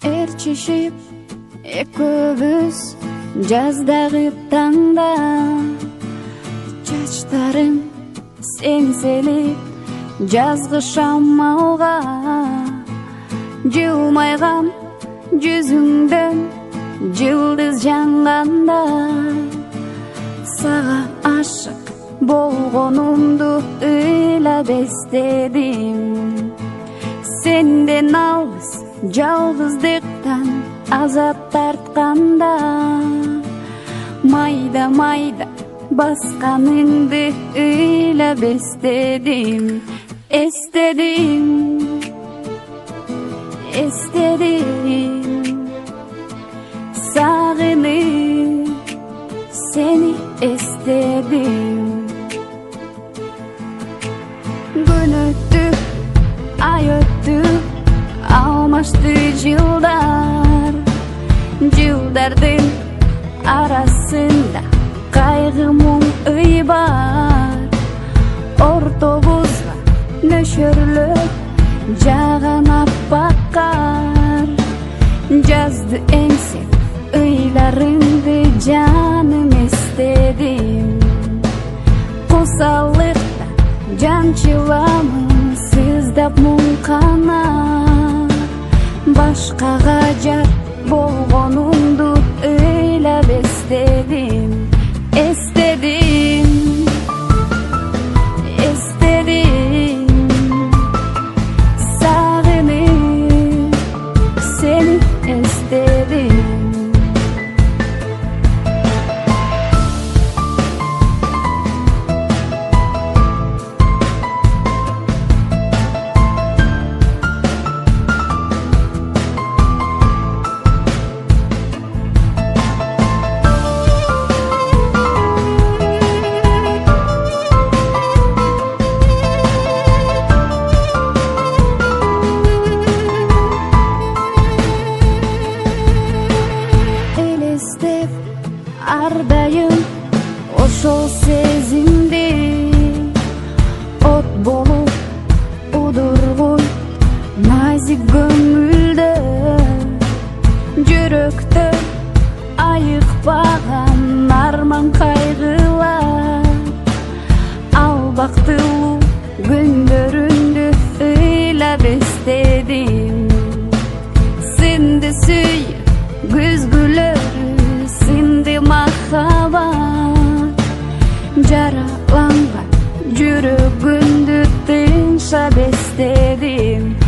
Erçişip eköbüz жаздагы таңда чачтарым сеңселип жазгы шамалга жылмайган жүзүңдөн жылдыз жанганда сага ашык болгонумду ыйлап эстедим сенден алыс жалгыздыктан азап тартканда майда майда басканыңды ыйлап эстедим сагынып сени эстедим күн өттү ай өттү алмашты жылдардын арасында кайгы мұң ый бар ортобузга нөшөрлөп жаган аппак кар жазды эңсеп ыйларыңды жаным эстедим кусалыкта жанчыламын сыздап мұң канат башкага жар болгонумду ыйлап эстедим сагынып сени эстедим ардайым ошол сезимди от болуп удургуй назик көңүлдө жүрөктө айыкпаган арман кайгылар ал бактылуу күндөрүндү ыйлап эстедим сенди сүйүп күзгүлөрү сынды махаббат жараланган жүрөгүмдү тынчап эстедим